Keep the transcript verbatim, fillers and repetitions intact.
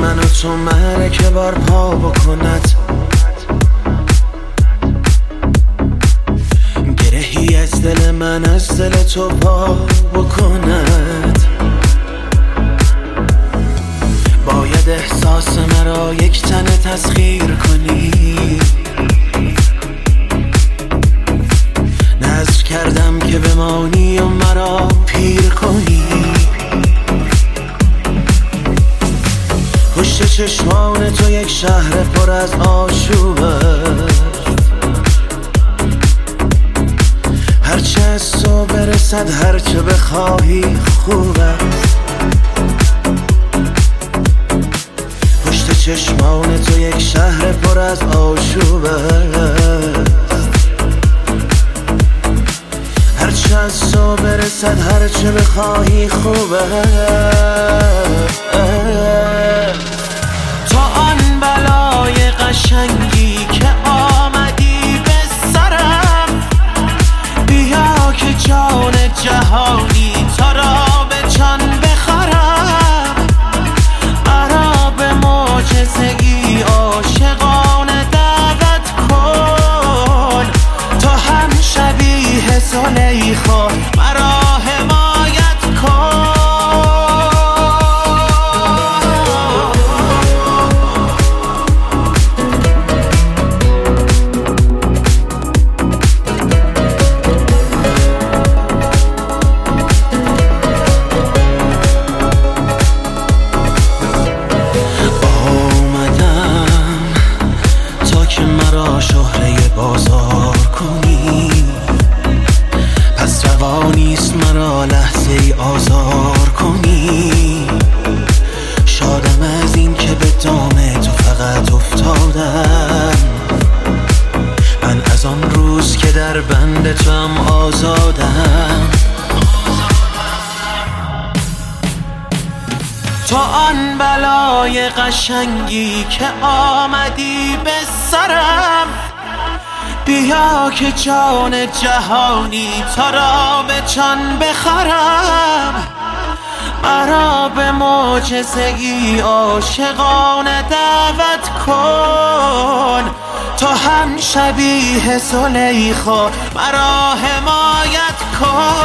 من و تو مرکه بار پا بکند، گرهی از دل من از دل تو پا بکند. باید احساس مرا یک تنه تسخیر کنی، نذر کردم که بمانی و مرا پیر کنی. پشت چشمان تو یک شهر پر از آشوبه، هرچه از تو برسد هرچه بخواهی خوبه. پشت چشمان تو یک شهر پر از آشوبه، هرچه از تو برسد هرچه بخواهی خوبه. تو آن بلای قشنگی که آمدی به سرم، بیا که جان جهانی تا را به جان بخرم. مرا به معجزگی عاشقانه دعوت کن، تو هم شبیه زلیخا مرا حمایت کن. شهره بازار کنی، پس روانیست مرا لحظه ای آزار کنی. شادم از این که به دام تو فقط افتادم، من از آن روز که در بند تو هم آزادم. تو آن بلای قشنگی که آمدی به سرم، بیا که جان جهانی تا را به جان بخرم. مرا به معجزگی عاشقانه دعوت کن، تو هم شبیه زلیخا مرا حمایت کن.